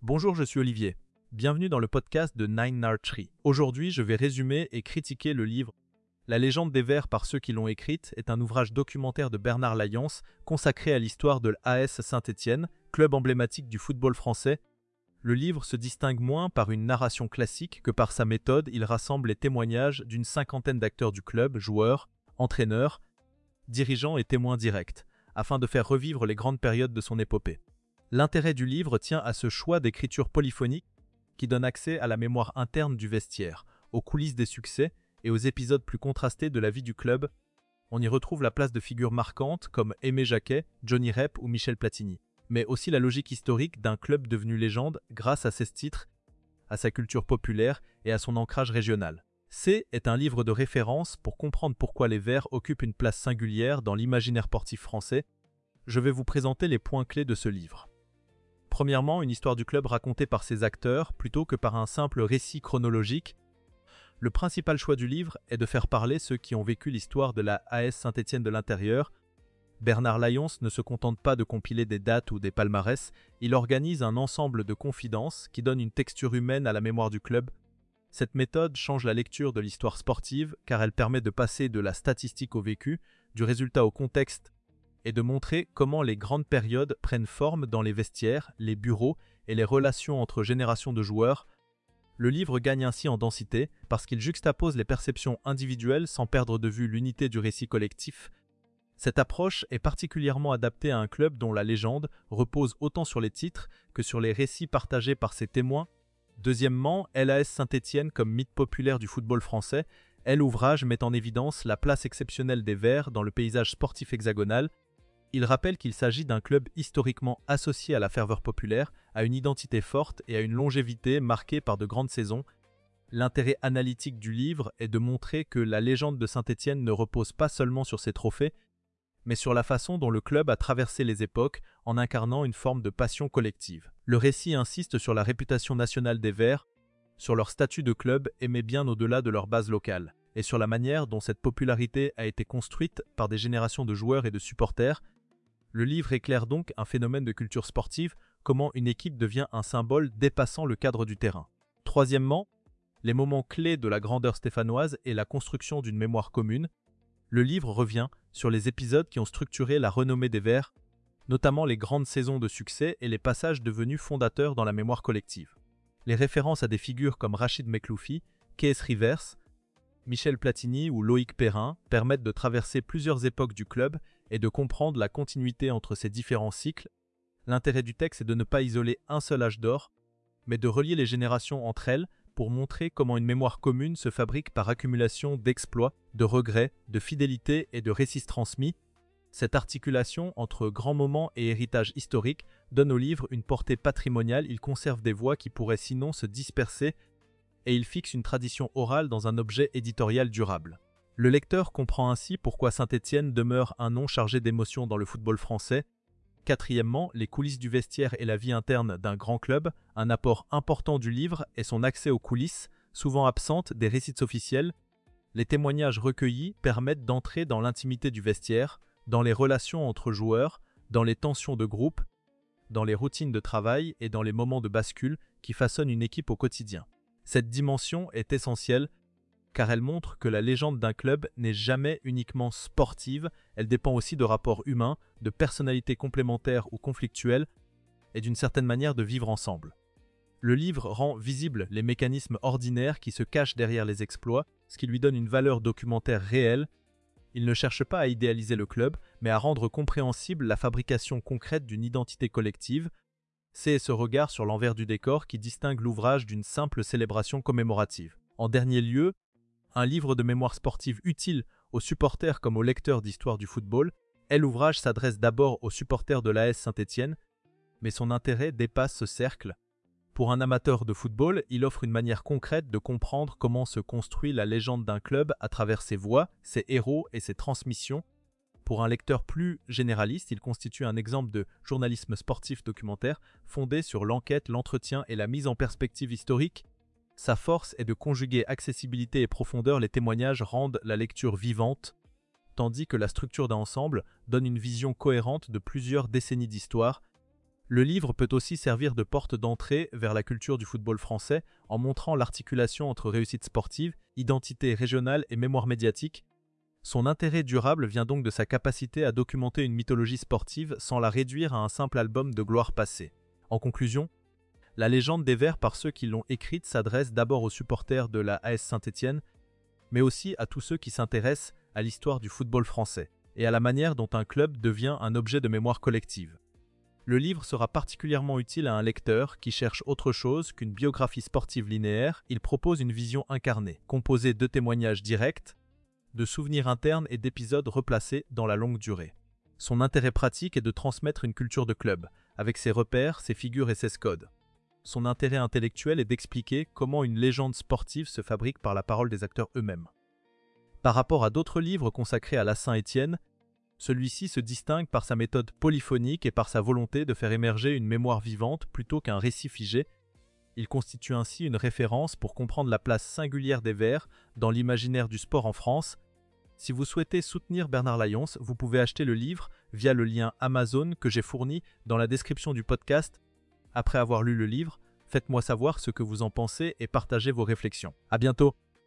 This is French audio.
Bonjour, je suis Olivier. Bienvenue dans le podcast de Nine Archery. Aujourd'hui, je vais résumer et critiquer le livre La légende des Verts par ceux qui l'ont écrite est un ouvrage documentaire de Bernard Layance consacré à l'histoire de l'AS Saint-Étienne, club emblématique du football français. Le livre se distingue moins par une narration classique que par sa méthode. Il rassemble les témoignages d'une cinquantaine d'acteurs du club, joueurs, entraîneurs, dirigeants et témoins directs, afin de faire revivre les grandes périodes de son épopée. L'intérêt du livre tient à ce choix d'écriture polyphonique qui donne accès à la mémoire interne du vestiaire, aux coulisses des succès et aux épisodes plus contrastés de la vie du club. On y retrouve la place de figures marquantes comme Aimé Jacquet, Johnny Rep ou Michel Platini, mais aussi la logique historique d'un club devenu légende grâce à ses titres, à sa culture populaire et à son ancrage régional. C est un livre de référence pour comprendre pourquoi les Verts occupent une place singulière dans l'imaginaire sportif français. Je vais vous présenter les points clés de ce livre. Premièrement, une histoire du club racontée par ses acteurs plutôt que par un simple récit chronologique. Le principal choix du livre est de faire parler ceux qui ont vécu l'histoire de la AS Saint-Étienne de l'intérieur. Bernard Layance ne se contente pas de compiler des dates ou des palmarès, il organise un ensemble de confidences qui donne une texture humaine à la mémoire du club. Cette méthode change la lecture de l'histoire sportive car elle permet de passer de la statistique au vécu, du résultat au contexte, et de montrer comment les grandes périodes prennent forme dans les vestiaires, les bureaux et les relations entre générations de joueurs. Le livre gagne ainsi en densité parce qu'il juxtapose les perceptions individuelles sans perdre de vue l'unité du récit collectif. Cette approche est particulièrement adaptée à un club dont la légende repose autant sur les titres que sur les récits partagés par ses témoins. Deuxièmement, l'AS Saint-Étienne comme mythe populaire du football français, l'ouvrage met en évidence la place exceptionnelle des Verts dans le paysage sportif hexagonal. Il rappelle qu'il s'agit d'un club historiquement associé à la ferveur populaire, à une identité forte et à une longévité marquée par de grandes saisons. L'intérêt analytique du livre est de montrer que la légende de Saint-Étienne ne repose pas seulement sur ses trophées, mais sur la façon dont le club a traversé les époques en incarnant une forme de passion collective. Le récit insiste sur la réputation nationale des Verts, sur leur statut de club aimé bien au-delà de leur base locale, et sur la manière dont cette popularité a été construite par des générations de joueurs et de supporters. Le livre éclaire donc un phénomène de culture sportive, comment une équipe devient un symbole dépassant le cadre du terrain. Troisièmement, les moments clés de la grandeur stéphanoise et la construction d'une mémoire commune. Le livre revient sur les épisodes qui ont structuré la renommée des Verts, notamment les grandes saisons de succès et les passages devenus fondateurs dans la mémoire collective. Les références à des figures comme Rachid Mekloufi, Kees Rivers, Michel Platini ou Loïc Perrin permettent de traverser plusieurs époques du club et de comprendre la continuité entre ces différents cycles. L'intérêt du texte est de ne pas isoler un seul âge d'or, mais de relier les générations entre elles pour montrer comment une mémoire commune se fabrique par accumulation d'exploits, de regrets, de fidélité et de récits transmis. Cette articulation entre grands moments et héritage historique donne au livre une portée patrimoniale. Il conserve des voix qui pourraient sinon se disperser et il fixe une tradition orale dans un objet éditorial durable. Le lecteur comprend ainsi pourquoi Saint-Étienne demeure un nom chargé d'émotions dans le football français. Quatrièmement, les coulisses du vestiaire et la vie interne d'un grand club. Un apport important du livre est son accès aux coulisses, souvent absentes des récits officiels. Les témoignages recueillis permettent d'entrer dans l'intimité du vestiaire, dans les relations entre joueurs, dans les tensions de groupe, dans les routines de travail et dans les moments de bascule qui façonnent une équipe au quotidien. Cette dimension est essentielle car elle montre que la légende d'un club n'est jamais uniquement sportive, elle dépend aussi de rapports humains, de personnalités complémentaires ou conflictuelles et d'une certaine manière de vivre ensemble. Le livre rend visibles les mécanismes ordinaires qui se cachent derrière les exploits, ce qui lui donne une valeur documentaire réelle. Il ne cherche pas à idéaliser le club, mais à rendre compréhensible la fabrication concrète d'une identité collective. C'est ce regard sur l'envers du décor qui distingue l'ouvrage d'une simple célébration commémorative. En dernier lieu, un livre de mémoire sportive utile aux supporters comme aux lecteurs d'histoire du football. L'ouvrage s'adresse d'abord aux supporters de l'AS Saint-Étienne, mais son intérêt dépasse ce cercle. Pour un amateur de football, il offre une manière concrète de comprendre comment se construit la légende d'un club à travers ses voix, ses héros et ses transmissions. Pour un lecteur plus généraliste, il constitue un exemple de journalisme sportif documentaire fondé sur l'enquête, l'entretien et la mise en perspective historique. Sa force est de conjuguer accessibilité et profondeur. Les témoignages rendent la lecture vivante, tandis que la structure d'un ensemble donne une vision cohérente de plusieurs décennies d'histoire. Le livre peut aussi servir de porte d'entrée vers la culture du football français en montrant l'articulation entre réussite sportive, identité régionale et mémoire médiatique. Son intérêt durable vient donc de sa capacité à documenter une mythologie sportive sans la réduire à un simple album de gloire passée. En conclusion, La légende des Verts par ceux qui l'ont écrite s'adresse d'abord aux supporters de la AS Saint-Étienne, mais aussi à tous ceux qui s'intéressent à l'histoire du football français et à la manière dont un club devient un objet de mémoire collective. Le livre sera particulièrement utile à un lecteur qui cherche autre chose qu'une biographie sportive linéaire. Il propose une vision incarnée, composée de témoignages directs, de souvenirs internes et d'épisodes replacés dans la longue durée. Son intérêt pratique est de transmettre une culture de club, avec ses repères, ses figures et ses codes. Son intérêt intellectuel est d'expliquer comment une légende sportive se fabrique par la parole des acteurs eux-mêmes. Par rapport à d'autres livres consacrés à la Saint-Étienne, celui-ci se distingue par sa méthode polyphonique et par sa volonté de faire émerger une mémoire vivante plutôt qu'un récit figé. Il constitue ainsi une référence pour comprendre la place singulière des Verts dans l'imaginaire du sport en France. Si vous souhaitez soutenir Bernard Layons, vous pouvez acheter le livre via le lien Amazon que j'ai fourni dans la description du podcast. Après avoir lu le livre, faites-moi savoir ce que vous en pensez et partagez vos réflexions. À bientôt!